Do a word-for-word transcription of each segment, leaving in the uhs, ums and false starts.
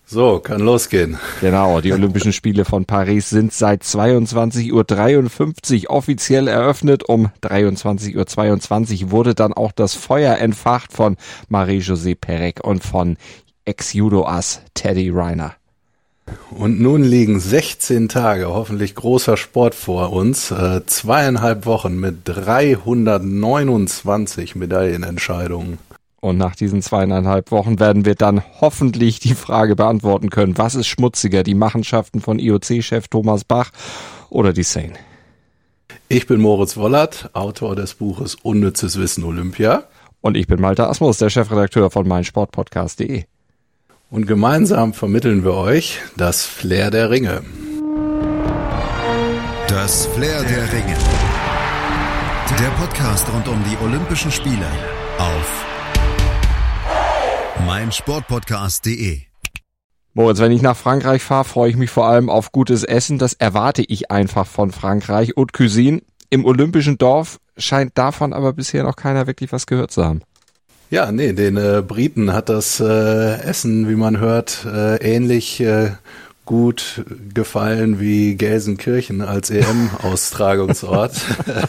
So, kann losgehen. Genau, die Olympischen Spiele von Paris sind seit zweiundzwanzig Uhr dreiundfünfzig offiziell eröffnet. Um dreiundzwanzig Uhr zweiundzwanzig wurde dann auch das Feuer entfacht von Marie-José Pérec und von Ex-Judo-Ass Teddy Riner. Und nun liegen sechzehn Tage, hoffentlich großer Sport vor uns, äh, zweieinhalb Wochen mit dreihundertneunundzwanzig Medaillenentscheidungen. Und nach diesen zweieinhalb Wochen werden wir dann hoffentlich die Frage beantworten können, was ist schmutziger, die Machenschaften von I O C-Chef Thomas Bach oder die Seine? Ich bin Moritz Wollert, Autor des Buches Unnützes Wissen Olympia. Und ich bin Malte Asmus, der Chefredakteur von meinsportpodcast punkt de. Und gemeinsam vermitteln wir euch das Flair der Ringe. Das Flair der Ringe. Der Podcast rund um die Olympischen Spiele auf meinsportpodcast punkt de. Moritz, wenn ich nach Frankreich fahre, freue ich mich vor allem auf gutes Essen. Das erwarte ich einfach von Frankreich. Haute Cuisine im Olympischen Dorf scheint davon aber bisher noch keiner wirklich was gehört zu haben. Ja, nee, den äh, Briten hat das äh, Essen, wie man hört, äh, ähnlich äh, gut gefallen wie Gelsenkirchen als E M-Austragungsort.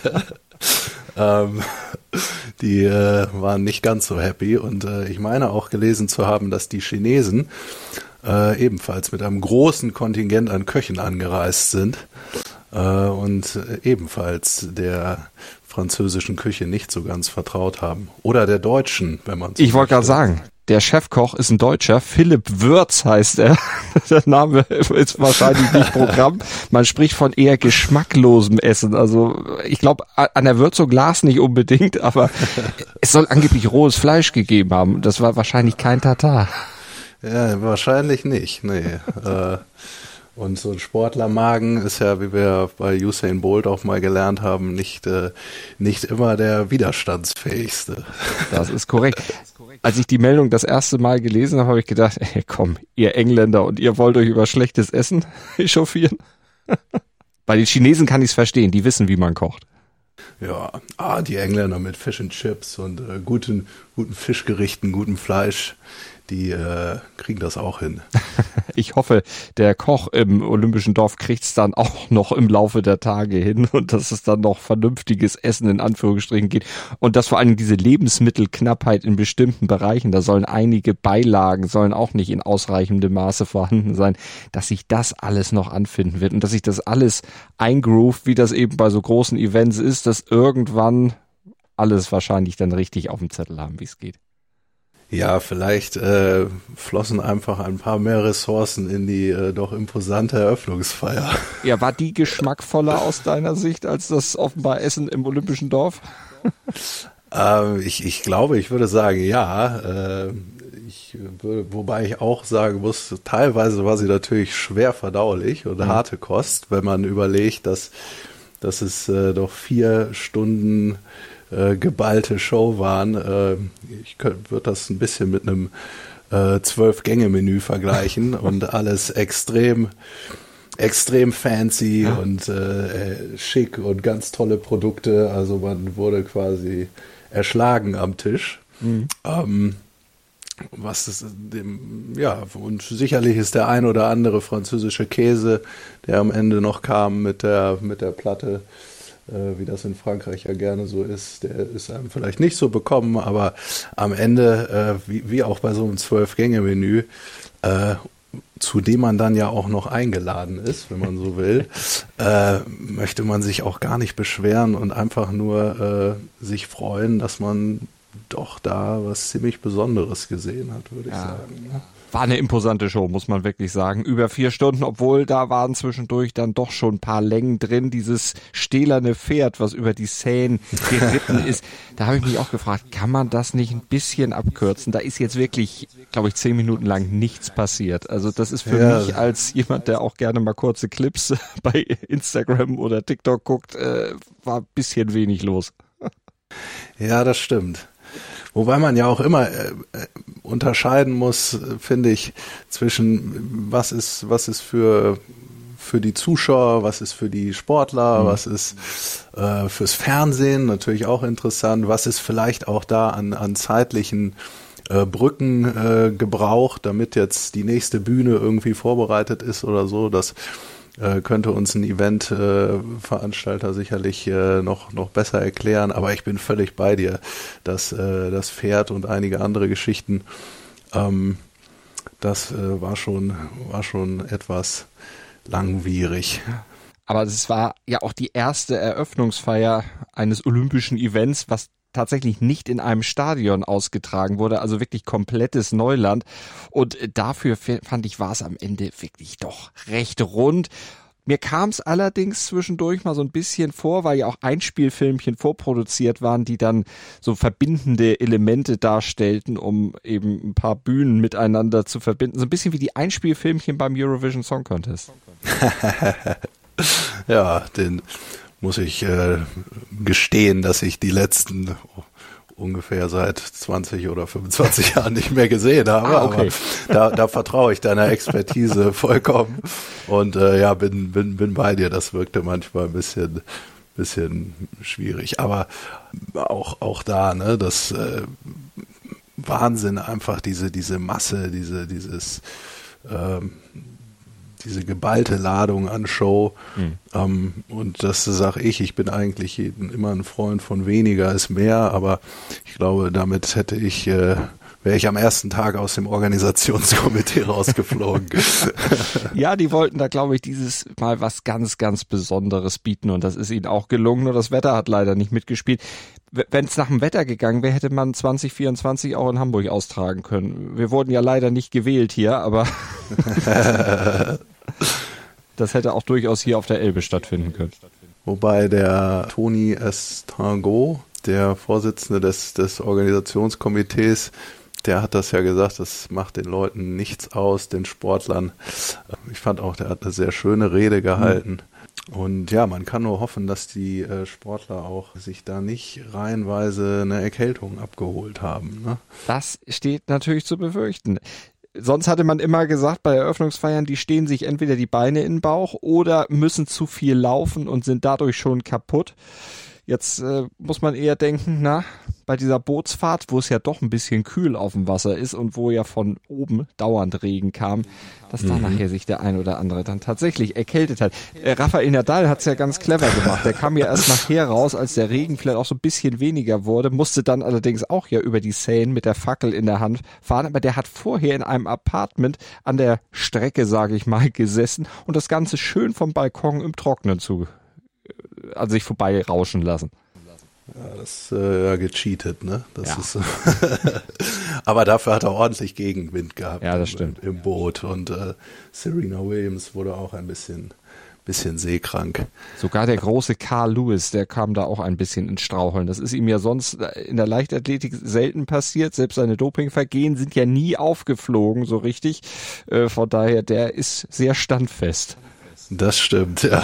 ähm, die äh, waren nicht ganz so happy und äh, ich meine auch gelesen zu haben, dass die Chinesen äh, ebenfalls mit einem großen Kontingent an Köchen angereist sind äh, und äh, ebenfalls der französischen Küche nicht so ganz vertraut haben. Oder der deutschen, wenn man so Ich wollte gerade sagen, der Chefkoch ist ein Deutscher, Philipp Würz heißt er. Der Name ist wahrscheinlich nicht Programm. Man spricht von eher geschmacklosem Essen. Also ich glaube, an der Würzung lag es nicht unbedingt, aber es soll angeblich rohes Fleisch gegeben haben. Das war wahrscheinlich kein Tatar. Ja, wahrscheinlich nicht, nee. äh, Und so ein Sportlermagen ist ja, wie wir bei Usain Bolt auch mal gelernt haben, nicht, äh, nicht immer der widerstandsfähigste. Das ist korrekt. Als ich die Meldung das erste Mal gelesen habe, habe ich gedacht, ey, komm, ihr Engländer und ihr wollt euch über schlechtes Essen echauffieren? Bei den Chinesen kann ich es verstehen, die wissen, wie man kocht. Ja, ah, die Engländer mit Fish and Chips und äh, guten, guten Fischgerichten, gutem Fleisch, die äh, kriegen das auch hin. Ich hoffe, der Koch im Olympischen Dorf kriegt es dann auch noch im Laufe der Tage hin und dass es dann noch vernünftiges Essen in Anführungsstrichen geht und dass vor allem diese Lebensmittelknappheit in bestimmten Bereichen, da sollen einige Beilagen, sollen auch nicht in ausreichendem Maße vorhanden sein, dass sich das alles noch anfinden wird und dass sich das alles eingroovt, wie das eben bei so großen Events ist, dass irgendwann alles wahrscheinlich dann richtig auf dem Zettel haben, wie es geht. Ja, vielleicht äh, flossen einfach ein paar mehr Ressourcen in die äh, doch imposante Eröffnungsfeier. Ja, war die geschmackvoller aus deiner Sicht als das offenbar Essen im Olympischen Dorf? ähm, ich, ich glaube, ich würde sagen, ja. Äh, ich würde, wobei ich auch sagen muss, teilweise war sie natürlich schwer verdaulich und mhm. harte Kost, wenn man überlegt, dass, dass es äh, doch vier Stunden Äh, geballte Show waren. Äh, ich würde das ein bisschen mit einem äh, Zwölf-Gänge-Menü vergleichen und alles extrem, extrem fancy ja. und äh, schick und ganz tolle Produkte. Also man wurde quasi erschlagen am Tisch. Mhm. Ähm, was ist dem, ja, und sicherlich ist der ein oder andere französische Käse, der am Ende noch kam mit der, mit der Platte, wie das in Frankreich ja gerne so ist, der ist einem vielleicht nicht so bekommen, aber am Ende, äh, wie, wie auch bei so einem Zwölf-Gänge-Menü, äh, zu dem man dann ja auch noch eingeladen ist, wenn man so will, äh, möchte man sich auch gar nicht beschweren und einfach nur äh, sich freuen, dass man doch da was ziemlich Besonderes gesehen hat, würde ich ja. sagen. Ne? War eine imposante Show, muss man wirklich sagen. Über vier Stunden, obwohl da waren zwischendurch dann doch schon ein paar Längen drin. Dieses stählerne Pferd, was über die Seine geritten ist. Da habe ich mich auch gefragt, kann man das nicht ein bisschen abkürzen? Da ist jetzt wirklich, glaube ich, zehn Minuten lang nichts passiert. Also das ist für ja. mich als jemand, der auch gerne mal kurze Clips bei Instagram oder TikTok guckt, äh, war ein bisschen wenig los. Ja, das stimmt. Wobei man ja auch immer äh, unterscheiden muss, finde ich, zwischen was ist, was ist für, für die Zuschauer, was ist für die Sportler, mhm. was ist äh, fürs Fernsehen natürlich auch interessant, was ist vielleicht auch da an, an zeitlichen äh, Brücken äh, gebraucht, damit jetzt die nächste Bühne irgendwie vorbereitet ist oder so. Das äh, könnte uns ein Eventveranstalter äh, sicherlich äh, noch, noch besser erklären. Aber ich bin völlig bei dir, dass äh, das Pferd und einige andere Geschichten, ähm, das äh, war schon, war schon etwas langwierig. Aber es war ja auch die erste Eröffnungsfeier eines olympischen Events, was tatsächlich nicht in einem Stadion ausgetragen wurde, also wirklich komplettes Neuland. Und dafür fand ich, war es am Ende wirklich doch recht rund. Mir kam es allerdings zwischendurch mal so ein bisschen vor, weil ja auch Einspielfilmchen vorproduziert waren, die dann so verbindende Elemente darstellten, um eben ein paar Bühnen miteinander zu verbinden. So ein bisschen wie die Einspielfilmchen beim Eurovision Song Contest. Ja, den muss ich äh, gestehen, dass ich die letzten ungefähr seit zwanzig oder fünfundzwanzig Jahren nicht mehr gesehen habe. Ah, okay. Aber da, da vertraue ich deiner Expertise vollkommen. Und äh, ja, bin, bin, bin bei dir. Das wirkte manchmal ein bisschen, bisschen schwierig. Aber auch, auch da, ne, das äh, Wahnsinn einfach, diese, diese Masse, diese, dieses, ähm, diese geballte Ladung an Show. Mhm. Ähm, und das sage ich, ich bin eigentlich immer ein Freund von weniger ist mehr, aber ich glaube, damit hätte ich, äh, wäre ich am ersten Tag aus dem Organisationskomitee rausgeflogen. Ja, die wollten da, glaube ich, dieses Mal was ganz, ganz Besonderes bieten und das ist ihnen auch gelungen, nur das Wetter hat leider nicht mitgespielt. Wenn es nach dem Wetter gegangen wäre, hätte man zwanzig vierundzwanzig auch in Hamburg austragen können. Wir wurden ja leider nicht gewählt hier, aber das hätte auch durchaus hier auf der Elbe stattfinden können. Wobei der Tony Estango, der Vorsitzende des, des Organisationskomitees, der hat das ja gesagt, das macht den Leuten nichts aus, den Sportlern. Ich fand auch, der hat eine sehr schöne Rede gehalten. Mhm. Und ja, man kann nur hoffen, dass die äh, Sportler auch sich da nicht reihenweise eine Erkältung abgeholt haben. Ne? Das steht natürlich zu befürchten. Sonst hatte man immer gesagt, bei Eröffnungsfeiern, die stehen sich entweder die Beine in den Bauch oder müssen zu viel laufen und sind dadurch schon kaputt. Jetzt äh, muss man eher denken, na, bei dieser Bootsfahrt, wo es ja doch ein bisschen kühl auf dem Wasser ist und wo ja von oben dauernd Regen kam, dass da mhm. nachher sich der ein oder andere dann tatsächlich erkältet hat. Äh, Rafael Nadal hat es ja ganz clever gemacht. Der kam ja erst nachher raus, als der Regen vielleicht auch so ein bisschen weniger wurde, musste dann allerdings auch ja über die Seine mit der Fackel in der Hand fahren, aber der hat vorher in einem Apartment an der Strecke, sage ich mal, gesessen und das Ganze schön vom Balkon im Trocknen zu an sich vorbei rauschen lassen. Ja, das äh, ja, gecheatet, ne? Das ja. ist, aber dafür hat er ordentlich Gegenwind gehabt. Ja, das stimmt. Im, im Boot. Und äh, Serena Williams wurde auch ein bisschen, bisschen seekrank. Sogar der große Carl Lewis, der kam da auch ein bisschen ins Straucheln. Das ist ihm ja sonst in der Leichtathletik selten passiert. Selbst seine Dopingvergehen sind ja nie aufgeflogen, so richtig. Äh, von daher, der ist sehr standfest. Das stimmt, ja.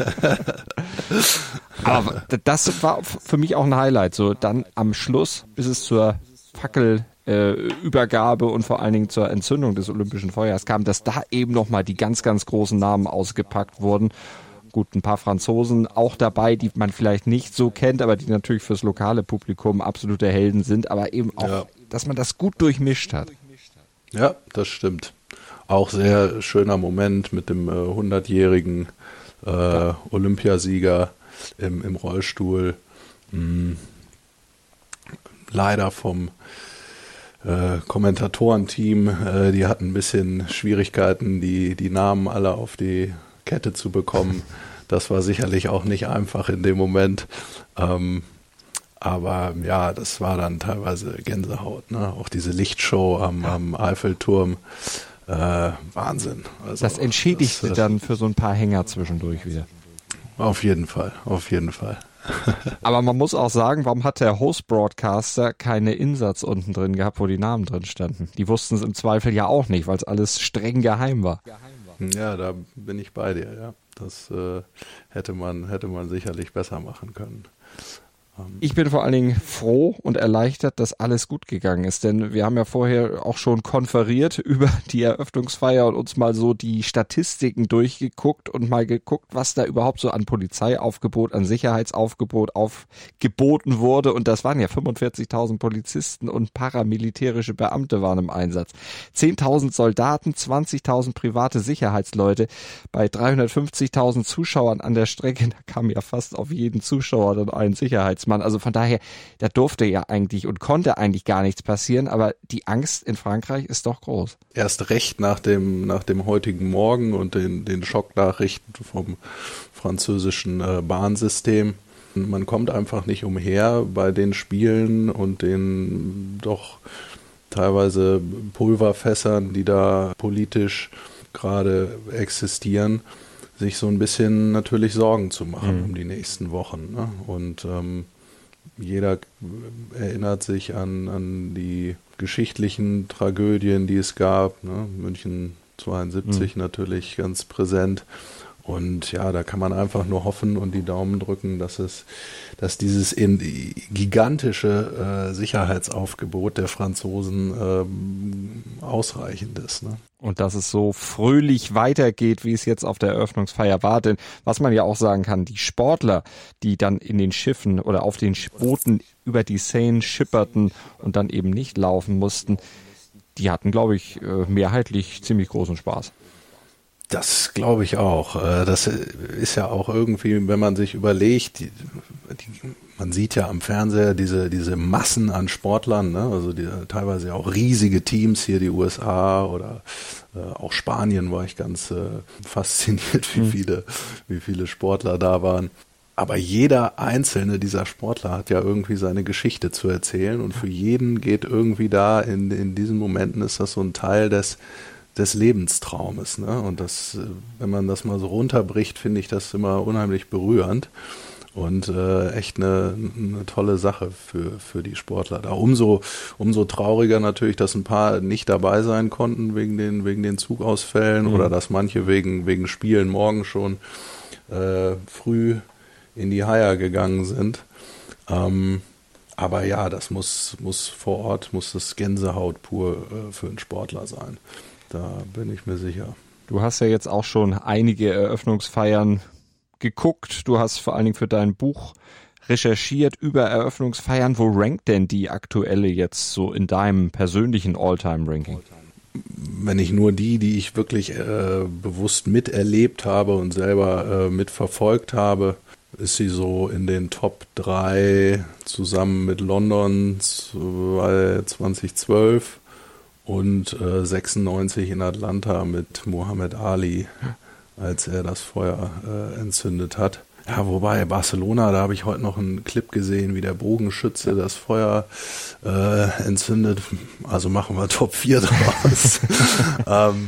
Aber das war für mich auch ein Highlight. So dann am Schluss, bis es zur Fackelübergabe äh, und vor allen Dingen zur Entzündung des Olympischen Feuers kam, dass da eben nochmal die ganz, ganz großen Namen ausgepackt wurden. Gut, ein paar Franzosen auch dabei, die man vielleicht nicht so kennt, aber die natürlich fürs lokale Publikum absolute Helden sind. Aber eben auch, ja. dass man das gut durchmischt hat. Ja, das stimmt. Auch sehr schöner Moment mit dem äh, hundertjährigen äh, ja. Olympiasieger im, im Rollstuhl. Hm. Leider vom äh, Kommentatorenteam, äh, die hatten ein bisschen Schwierigkeiten, die, die Namen alle auf die Kette zu bekommen. Das war sicherlich auch nicht einfach in dem Moment. Ähm, aber ja, das war dann teilweise Gänsehaut. Ne? Auch diese Lichtshow am, am Eiffelturm. Äh, Wahnsinn. Also, das entschädigte das, dann für so ein paar Hänger zwischendurch wieder. Auf jeden Fall, auf jeden Fall. Aber man muss auch sagen, warum hat der Host-Broadcaster keine Insatz unten drin gehabt, wo die Namen drin standen? Die wussten es im Zweifel ja auch nicht, weil es alles streng geheim war. Ja, da bin ich bei dir, ja. Das äh, hätte man, hätte man sicherlich besser machen können. Ich bin vor allen Dingen froh und erleichtert, dass alles gut gegangen ist, denn wir haben ja vorher auch schon konferiert über die Eröffnungsfeier und uns mal so die Statistiken durchgeguckt und mal geguckt, was da überhaupt so an Polizeiaufgebot, an Sicherheitsaufgebot aufgeboten wurde, und das waren ja fünfundvierzigtausend Polizisten und paramilitärische Beamte waren im Einsatz. zehntausend Soldaten, zwanzigtausend private Sicherheitsleute, bei dreihundertfünfzigtausend Zuschauern an der Strecke, da kam ja fast auf jeden Zuschauer dann ein Sicherheitsmann. Also von daher, da durfte ja eigentlich und konnte eigentlich gar nichts passieren, aber die Angst in Frankreich ist doch groß. Erst recht nach dem, nach dem heutigen Morgen und den, den Schocknachrichten vom französischen äh, Bahnsystem. Man kommt einfach nicht umher bei den Spielen und den doch teilweise Pulverfässern, die da politisch gerade existieren, sich so ein bisschen natürlich Sorgen zu machen mhm. um die nächsten Wochen. Ne? Und ähm, jeder erinnert sich an, an die geschichtlichen Tragödien, die es gab. Ne? München zweiundsiebzig mhm. natürlich ganz präsent. Und ja, da kann man einfach nur hoffen und die Daumen drücken, dass es, dass dieses in, gigantische äh, Sicherheitsaufgebot der Franzosen ähm, ausreichend ist. Ne? Und dass es so fröhlich weitergeht, wie es jetzt auf der Eröffnungsfeier war. Denn was man ja auch sagen kann, die Sportler, die dann in den Schiffen oder auf den Booten über die Seine schipperten und dann eben nicht laufen mussten, die hatten, glaube ich, mehrheitlich ziemlich großen Spaß. Das glaube ich auch. Das ist ja auch irgendwie, wenn man sich überlegt, die, die, man sieht ja am Fernseher diese, diese Massen an Sportlern, ne? Also die, teilweise auch riesige Teams, hier die U S A oder äh, auch Spanien, war ich ganz äh, fasziniert, wie mhm. viele, wie viele Sportler da waren. Aber jeder einzelne dieser Sportler hat ja irgendwie seine Geschichte zu erzählen, und für jeden geht irgendwie da, in, in diesen Momenten ist das so ein Teil des des Lebenstraumes, ne? Und das, wenn man das mal so runterbricht, finde ich das immer unheimlich berührend und äh, echt eine, eine tolle Sache für für die Sportler. Da umso umso trauriger natürlich, dass ein paar nicht dabei sein konnten wegen den wegen den Zugausfällen mhm. oder dass manche wegen wegen Spielen morgen schon äh, früh in die Haia gegangen sind. Ähm, aber ja, das muss muss vor Ort muss das Gänsehaut pur äh, für einen Sportler sein. Da bin ich mir sicher. Du hast ja jetzt auch schon einige Eröffnungsfeiern geguckt. Du hast vor allen Dingen für dein Buch recherchiert über Eröffnungsfeiern. Wo rankt denn die aktuelle jetzt so in deinem persönlichen All-Time-Ranking? Wenn ich nur die, die ich wirklich äh, bewusst miterlebt habe und selber äh, mitverfolgt habe, ist sie so in den Top drei zusammen mit London zweitausendzwölf. Und äh, sechsundneunzig in Atlanta mit Muhammad Ali, als er das Feuer äh, entzündet hat. Ja, wobei Barcelona, da habe ich heute noch einen Clip gesehen, wie der Bogenschütze das Feuer äh, entzündet. Also machen wir Top vier draus. ähm,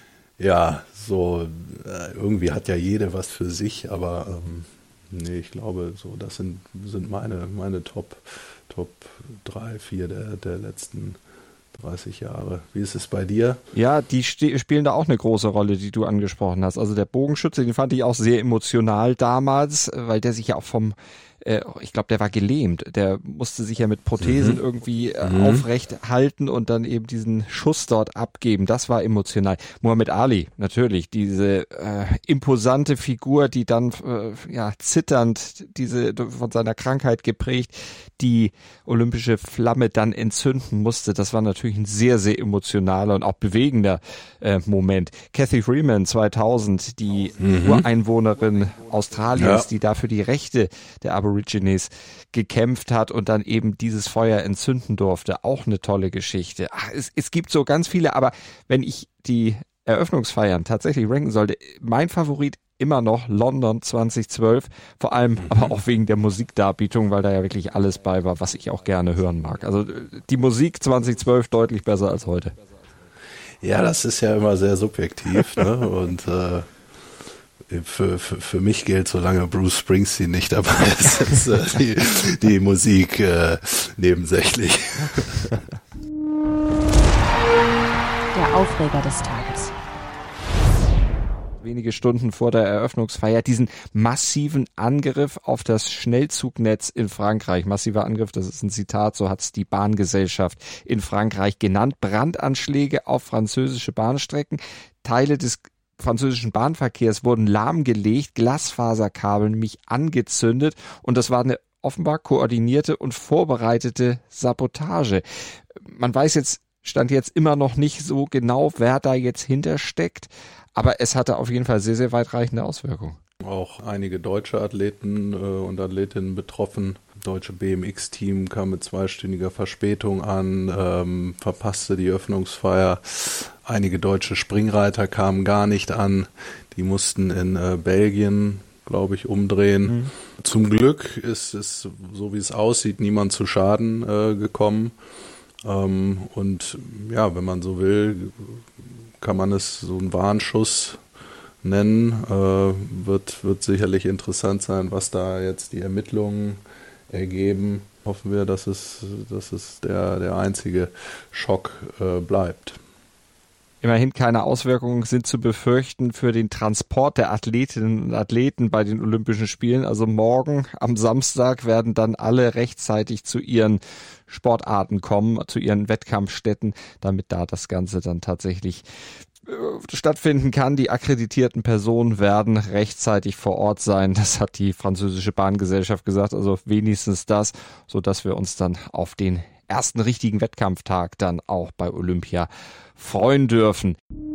ja, so äh, irgendwie hat ja jede was für sich, aber ähm, nee, ich glaube, so das sind sind meine meine Top Top drei, vier der der letzten dreißig Jahre. Wie ist es bei dir? Ja, die ste- spielen da auch eine große Rolle, die du angesprochen hast. Also der Bogenschütze, den fand ich auch sehr emotional damals, weil der sich ja auch vom, äh, ich glaube, der war gelähmt. Der musste sich ja mit Prothesen mhm. irgendwie äh, mhm. aufrecht halten und dann eben diesen Schuss dort abgeben. Das war emotional. Muhammad Ali, natürlich, diese äh, imposante Figur, die dann äh, ja zitternd, diese von seiner Krankheit geprägt, die olympische Flamme dann entzünden musste. Das war natürlich ein sehr, sehr emotionaler und auch bewegender äh, Moment. Cathy Freeman zweitausend, die mhm. Ureinwohnerin Australiens, ja. die da für die Rechte der Aborigines gekämpft hat und dann eben dieses Feuer entzünden durfte. Auch eine tolle Geschichte. Ach, es, es gibt so ganz viele, aber wenn ich die Eröffnungsfeiern tatsächlich ranken sollte, mein Favorit immer noch London zweitausendzwölf, vor allem mhm. aber auch wegen der Musikdarbietung, weil da ja wirklich alles bei war, was ich auch gerne hören mag. Also die Musik zweitausendzwölf deutlich besser als heute. Ja, das ist ja immer sehr subjektiv, ne? Und äh, für, für, für mich gilt, solange Bruce Springsteen nicht dabei ist, ist äh, die, die Musik äh, nebensächlich. Der Aufreger des Tages. wenige Stunden vor der Eröffnungsfeier diesen massiven Angriff auf das Schnellzugnetz in Frankreich. Massiver Angriff, das ist ein Zitat, so hat es die Bahngesellschaft in Frankreich genannt. Brandanschläge auf französische Bahnstrecken, Teile des französischen Bahnverkehrs wurden lahmgelegt, Glasfaserkabel nämlich angezündet und das war eine offenbar koordinierte und vorbereitete Sabotage. Man weiß jetzt, stand jetzt immer noch nicht so genau, wer da jetzt hintersteckt, aber es hatte auf jeden Fall sehr, sehr weitreichende Auswirkungen. Auch einige deutsche Athleten äh, und Athletinnen betroffen. Das deutsche B M X-Team kam mit zweistündiger Verspätung an, ähm, verpasste die Öffnungsfeier. Einige deutsche Springreiter kamen gar nicht an. Die mussten in äh, Belgien, glaube ich, umdrehen. Mhm. Zum Glück ist es, so wie es aussieht, niemand zu Schaden äh, gekommen. Ähm, und ja, wenn man so will, kann man es so ein Warnschuss nennen. Äh, wird, wird sicherlich interessant sein, was da jetzt die Ermittlungen ergeben. Hoffen wir, dass es, dass es der, der einzige Schock äh, bleibt. Immerhin keine Auswirkungen sind zu befürchten für den Transport der Athletinnen und Athleten bei den Olympischen Spielen. Also morgen am Samstag werden dann alle rechtzeitig zu ihren Sportarten kommen, zu ihren Wettkampfstätten, damit da das Ganze dann tatsächlich äh, stattfinden kann. Die akkreditierten Personen werden rechtzeitig vor Ort sein. Das hat die französische Bahngesellschaft gesagt. Also wenigstens das, sodass wir uns dann auf den ersten richtigen Wettkampftag dann auch bei Olympia freuen dürfen.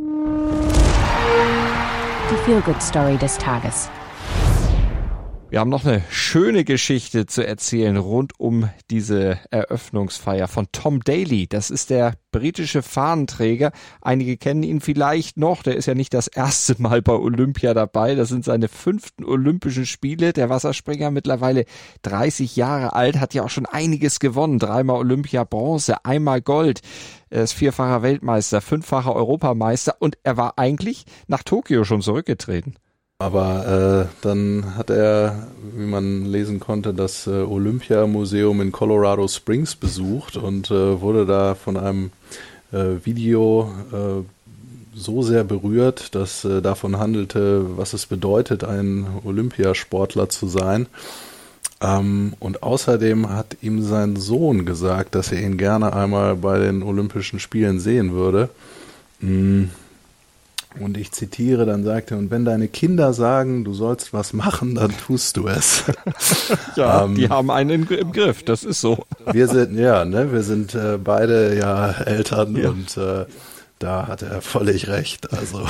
Die Feel-Good-Story des Tages. Wir haben noch eine schöne Geschichte zu erzählen rund um diese Eröffnungsfeier von Tom Daley. Das ist der britische Fahnenträger. Einige kennen ihn vielleicht noch. Der ist ja nicht das erste Mal bei Olympia dabei. Das sind seine fünften Olympischen Spiele. Der Wasserspringer, mittlerweile dreißig Jahre alt, hat ja auch schon einiges gewonnen. Dreimal Olympia Bronze, einmal Gold. Er ist vierfacher Weltmeister, fünffacher Europameister und er war eigentlich nach Tokio schon zurückgetreten. Aber äh, dann hat er, wie man lesen konnte, das äh, Olympiamuseum in Colorado Springs besucht und äh, wurde da von einem äh, Video äh, so sehr berührt, dass äh, davon handelte, was es bedeutet, ein Olympiasportler zu sein. Ähm, und außerdem hat ihm sein Sohn gesagt, dass er ihn gerne einmal bei den Olympischen Spielen sehen würde. Mm. Und ich zitiere, dann sagt er, und wenn deine Kinder sagen, du sollst was machen, dann tust du es. Ja, ähm, die haben einen im Griff, das ist so. Wir sind, ja, ne, wir sind äh, beide ja Eltern ja. und äh, da hat er völlig recht. Also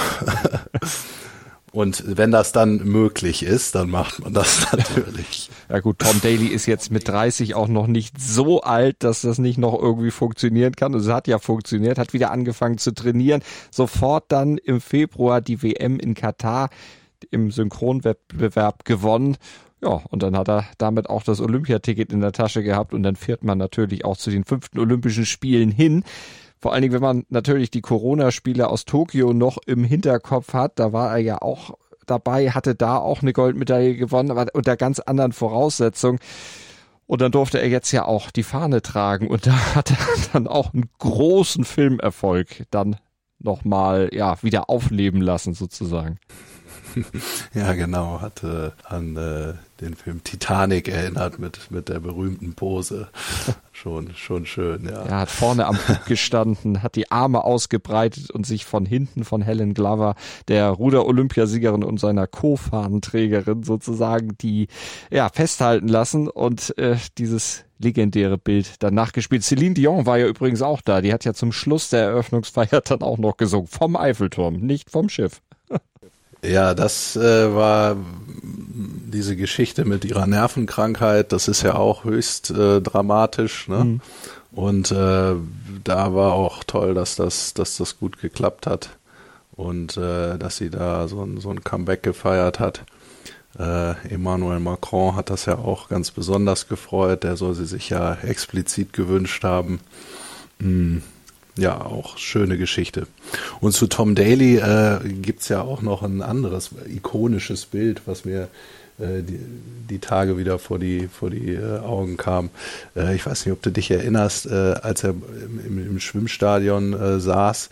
und wenn das dann möglich ist, dann macht man das natürlich. Ja gut, Tom Daley ist jetzt mit dreißig auch noch nicht so alt, dass das nicht noch irgendwie funktionieren kann. Es hat ja funktioniert, hat wieder angefangen zu trainieren. Sofort dann im Februar die W M in Katar im Synchronwettbewerb gewonnen. Ja, und dann hat er damit auch das Olympiaticket in der Tasche gehabt und dann fährt man natürlich auch zu den fünften Olympischen Spielen hin. Vor allen Dingen, wenn man natürlich die Corona-Spiele aus Tokio noch im Hinterkopf hat, da war er ja auch dabei, hatte da auch eine Goldmedaille gewonnen, aber unter ganz anderen Voraussetzungen. Und dann durfte er jetzt ja auch die Fahne tragen und da hat er dann auch einen großen Filmerfolg dann nochmal, ja, wieder aufleben lassen sozusagen. Ja, genau, hatte an äh, den Film Titanic erinnert mit mit der berühmten Pose. Schon schon schön, ja. Er hat vorne am Bug gestanden, hat die Arme ausgebreitet und sich von hinten von Helen Glover, der Ruder-Olympiasiegerin und seiner Co-Fahnenträgerin sozusagen, die ja festhalten lassen und äh, dieses legendäre Bild dann nachgespielt. Celine Dion war ja übrigens auch da. Die hat ja zum Schluss der Eröffnungsfeier dann auch noch gesungen. Vom Eiffelturm, nicht vom Schiff. Ja, das äh, war diese Geschichte mit ihrer Nervenkrankheit, das ist ja auch höchst äh, dramatisch, ne? Mhm. Und äh, da war auch toll, dass das, dass das gut geklappt hat und äh, dass sie da so ein, so ein Comeback gefeiert hat. Äh, Emmanuel Macron hat das ja auch ganz besonders gefreut, der soll sie sich ja explizit gewünscht haben. Mhm. Ja, auch schöne Geschichte. Und zu Tom Daley äh, gibt's ja auch noch ein anderes ikonisches Bild, was mir äh, die, die Tage wieder vor die vor die äh, Augen kam. Äh, ich weiß nicht, ob du dich erinnerst, äh, als er im, im Schwimmstadion äh, saß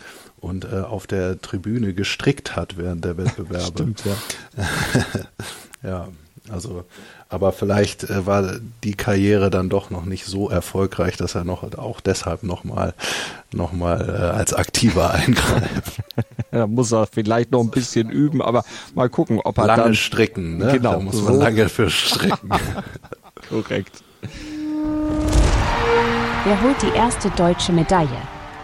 und äh, auf der Tribüne gestrickt hat während der Wettbewerbe. Stimmt, ja. Ja, also, aber vielleicht äh, war die Karriere dann doch noch nicht so erfolgreich, dass er noch auch deshalb nochmal noch mal, äh, als Aktiver eingreift. Da muss er vielleicht noch ein bisschen üben, aber mal gucken, ob er lange dann... stricken, ne? Genau, Da muss man so. lange für stricken. Korrekt. Wer holt die erste deutsche Medaille?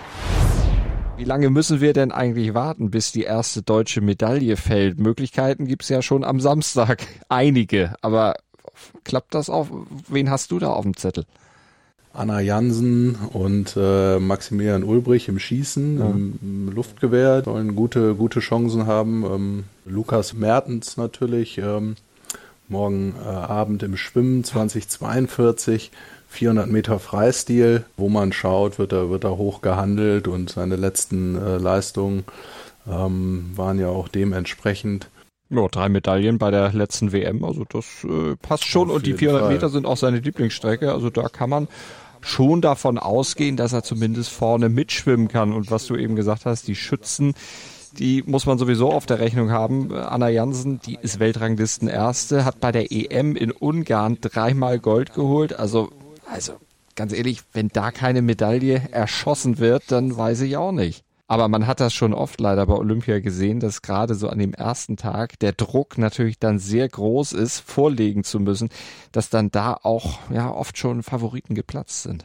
Wie lange müssen wir denn eigentlich warten, bis die erste deutsche Medaille fällt? Möglichkeiten gibt es ja schon am Samstag. Einige. Aber klappt das auch? Wen hast du da auf dem Zettel? Anna Jansen und äh, Maximilian Ulbrich im Schießen, Ja. im, im Luftgewehr, sollen gute, gute Chancen haben. Ähm, Lukas Mertens natürlich, ähm, morgen äh, Abend im Schwimmen zweitausendzweiundvierzig. vierhundert Meter Freistil, wo man schaut, wird er, wird er hoch gehandelt und seine letzten äh, Leistungen ähm, waren ja auch dementsprechend. Ja, drei Medaillen bei der letzten W M, also das äh, passt schon. Auf Und die jeden vierhundert Fall. Meter sind auch seine Lieblingsstrecke, also da kann man schon davon ausgehen, dass er zumindest vorne mitschwimmen kann. Und was du eben gesagt hast, die Schützen, die muss man sowieso auf der Rechnung haben. Anna Jansen, die ist Weltranglistenerste, hat bei der E M in Ungarn dreimal Gold geholt, also Also, ganz ehrlich, wenn da keine Medaille erschossen wird, dann weiß ich auch nicht. Aber man hat das schon oft leider bei Olympia gesehen, dass gerade so an dem ersten Tag der Druck natürlich dann sehr groß ist, vorlegen zu müssen, dass dann da auch ja oft schon Favoriten geplatzt sind.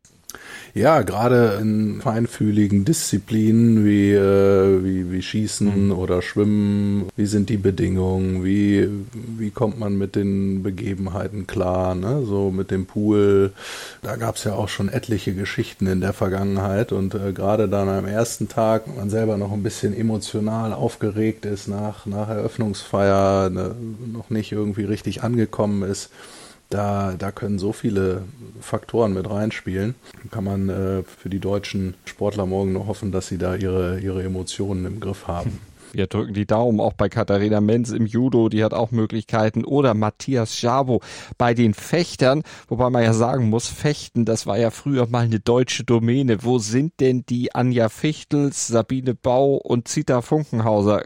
Ja, gerade in feinfühligen Disziplinen wie, äh, wie, wie Schießen mhm. oder Schwimmen, wie sind die Bedingungen, wie, wie kommt man mit den Begebenheiten klar, ne? So mit dem Pool, da gab es ja auch schon etliche Geschichten in der Vergangenheit und äh, gerade dann am ersten Tag, wenn man selber noch ein bisschen emotional aufgeregt ist nach, nach Eröffnungsfeier, ne, noch nicht irgendwie richtig angekommen ist, Da, da können so viele Faktoren mit reinspielen. Kann man äh, für die deutschen Sportler morgen nur hoffen, dass sie da ihre, ihre Emotionen im Griff haben. Wir drücken die Daumen auch bei Katharina Menz im Judo, die hat auch Möglichkeiten. Oder Matthias Jabo bei den Fechtern, wobei man ja sagen muss, Fechten, das war ja früher mal eine deutsche Domäne. Wo sind denn die Anja Fichtels, Sabine Bau und Zita Funkenhauser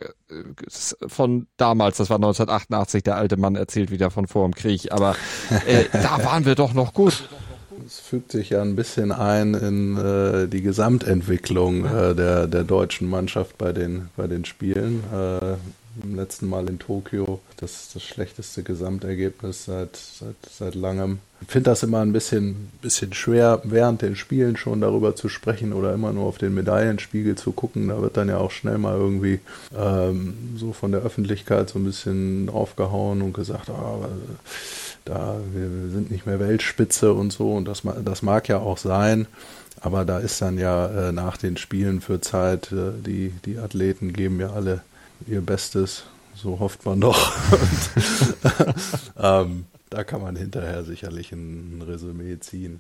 von damals? Das war neunzehnhundertachtundachtzig, der alte Mann erzählt wieder von vor dem Krieg, aber äh, da waren wir doch noch gut. Es fügt sich ja ein bisschen ein in äh, die Gesamtentwicklung äh, der, der deutschen Mannschaft bei den, bei den Spielen. Äh, im letzten Mal in Tokio das, das schlechteste Gesamtergebnis seit, seit, seit langem. Ich finde das immer ein bisschen, bisschen schwer, während den Spielen schon darüber zu sprechen oder immer nur auf den Medaillenspiegel zu gucken. Da wird dann ja auch schnell mal irgendwie ähm, so von der Öffentlichkeit so ein bisschen draufgehauen und gesagt, ah, da, wir sind nicht mehr Weltspitze und so, und das, das mag ja auch sein, aber da ist dann ja äh, nach den Spielen für Zeit, äh, die, die Athleten geben ja alle ihr Bestes, so hofft man doch. Und, ähm, da kann man hinterher sicherlich ein, ein Resümee ziehen.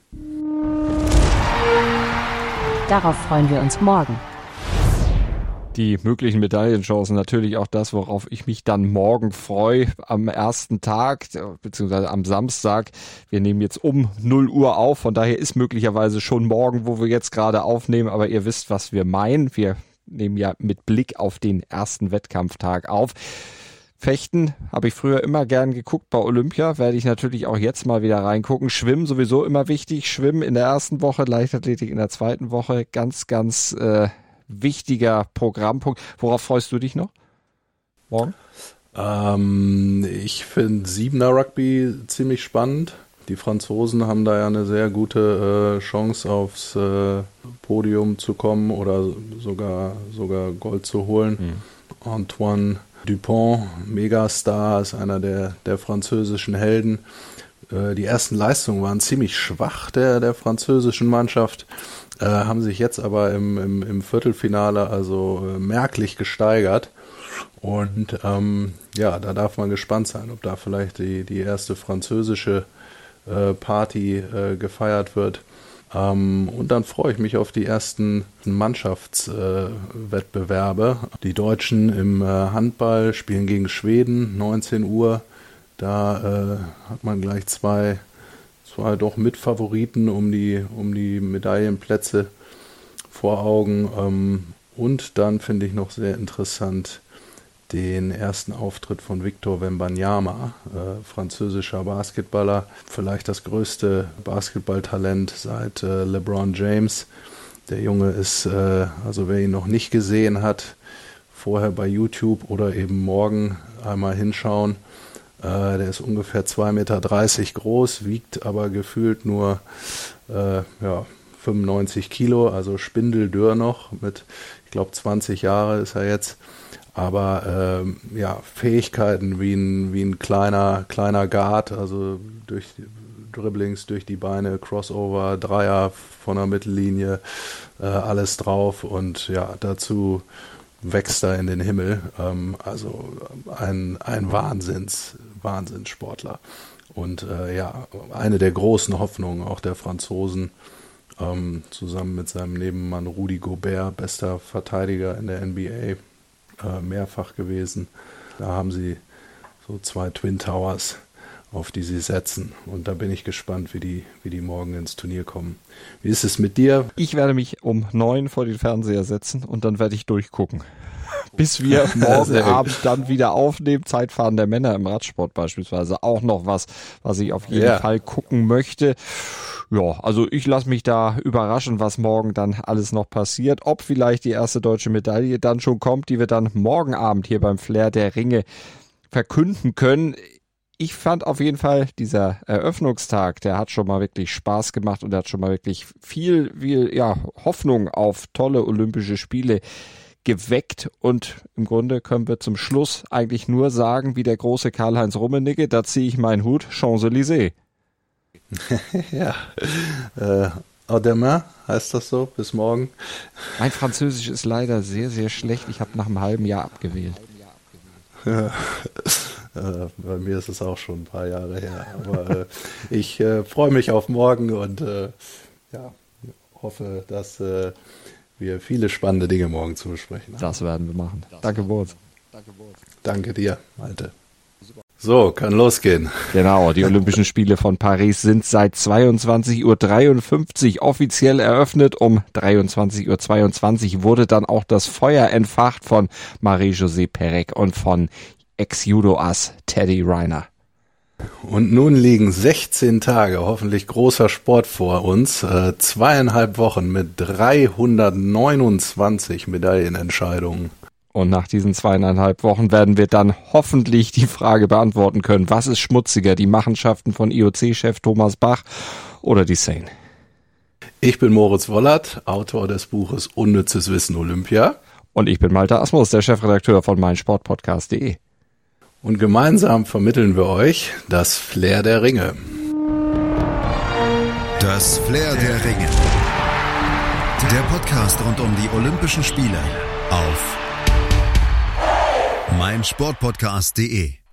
Darauf freuen wir uns morgen. Die möglichen Medaillenchancen, natürlich auch das, worauf ich mich dann morgen freue, am ersten Tag, beziehungsweise am Samstag. Wir nehmen jetzt um null Uhr auf, von daher ist möglicherweise schon morgen, wo wir jetzt gerade aufnehmen, aber ihr wisst, was wir meinen. Wir nehmen ja mit Blick auf den ersten Wettkampftag auf. Fechten habe ich früher immer gern geguckt bei Olympia, werde ich natürlich auch jetzt mal wieder reingucken. Schwimmen sowieso immer wichtig, Schwimmen in der ersten Woche, Leichtathletik in der zweiten Woche, ganz, ganz äh, wichtiger Programmpunkt. Worauf freust du dich noch? Morgen? Ähm, ich finde Siebener Rugby ziemlich spannend. Die Franzosen haben da ja eine sehr gute äh, Chance aufs äh, Podium zu kommen oder sogar, sogar Gold zu holen. Mhm. Antoine Dupont, Megastar, ist einer der, der französischen Helden. Äh, die ersten Leistungen waren ziemlich schwach der, der französischen Mannschaft. Äh, haben sich jetzt aber im, im, im Viertelfinale also äh, merklich gesteigert. Und ähm, ja, da darf man gespannt sein, ob da vielleicht die, die erste französische äh, Party äh, gefeiert wird. Ähm, und dann freue ich mich auf die ersten Mannschaftswettbewerbe. Äh, die Deutschen im äh, Handball spielen gegen Schweden, neunzehn Uhr. Da äh, hat man gleich zwei Zwei doch Mitfavoriten um die, um die Medaillenplätze vor Augen. Ähm, und dann finde ich noch sehr interessant den ersten Auftritt von Victor Wembanyama, äh, französischer Basketballer, vielleicht das größte Basketballtalent seit äh, LeBron James. Der Junge ist, äh, also wer ihn noch nicht gesehen hat, vorher bei YouTube oder eben morgen einmal hinschauen. Äh, der ist ungefähr zwei Meter dreißig groß, wiegt aber gefühlt nur äh, ja, fünfundneunzig Kilo, also spindeldürr noch, mit, ich glaube, zwanzig Jahre ist er jetzt. Aber ähm, ja, Fähigkeiten wie ein, wie ein kleiner, kleiner Guard, also durch Dribblings, durch die Beine, Crossover, Dreier von der Mittellinie, äh, alles drauf und ja, dazu wächst er in den Himmel. Ähm, also ein, ein Wahnsinns, Wahnsinnssportler. Und äh, ja, eine der großen Hoffnungen auch der Franzosen, ähm, zusammen mit seinem Nebenmann Rudy Gobert, bester Verteidiger in der N B A, äh, mehrfach gewesen. Da haben sie so zwei Twin Towers, auf die sie setzen. Und da bin ich gespannt, wie die, wie die morgen ins Turnier kommen. Wie ist es mit dir? Ich werde mich um neun vor den Fernseher setzen und dann werde ich durchgucken. Bis wir morgen Abend dann wieder aufnehmen. Zeitfahren der Männer im Radsport beispielsweise. Auch noch was, was ich auf jeden ja. Fall gucken möchte. Ja, also ich lasse mich da überraschen, was morgen dann alles noch passiert. Ob vielleicht die erste deutsche Medaille dann schon kommt, die wir dann morgen Abend hier beim Flair der Ringe verkünden können. Ich fand auf jeden Fall, dieser Eröffnungstag, der hat schon mal wirklich Spaß gemacht und der hat schon mal wirklich viel, viel ja, Hoffnung auf tolle Olympische Spiele geweckt. Und im Grunde können wir zum Schluss eigentlich nur sagen, wie der große Karl-Heinz Rummenigge, da ziehe ich meinen Hut, Champs-Élysées. ja, äh, au demain heißt das so, bis morgen. Mein Französisch ist leider sehr, sehr schlecht. Ich habe nach einem halben Jahr abgewählt. Ja. Äh, bei mir ist es auch schon ein paar Jahre her. Aber äh, ich äh, freue mich auf morgen und äh, ja, hoffe, dass äh, wir viele spannende Dinge morgen zu besprechen haben. Das werden wir machen. Danke, Boris. Danke dir, Malte. So, kann losgehen. Genau, die Olympischen Spiele von Paris sind seit zweiundzwanzig Uhr dreiundfünfzig offiziell eröffnet. Um dreiundzwanzig Uhr zweiundzwanzig wurde dann auch das Feuer entfacht von Marie-Josée Pérec und von Ex-Judo-Ass Teddy Riner. Und nun liegen sechzehn Tage, hoffentlich großer Sport vor uns, äh, zweieinhalb Wochen mit dreihundertneunundzwanzig Medaillenentscheidungen. Und nach diesen zweieinhalb Wochen werden wir dann hoffentlich die Frage beantworten können, was ist schmutziger, die Machenschaften von I O C-Chef Thomas Bach oder die Seine? Ich bin Moritz Wollert, Autor des Buches Unnützes Wissen Olympia. Und ich bin Malte Asmus, der Chefredakteur von meinsportpodcast punkt de. Und gemeinsam vermitteln wir euch das Flair der Ringe. Das Flair der Ringe. Der Podcast rund um die Olympischen Spiele auf meinsportpodcast punkt de.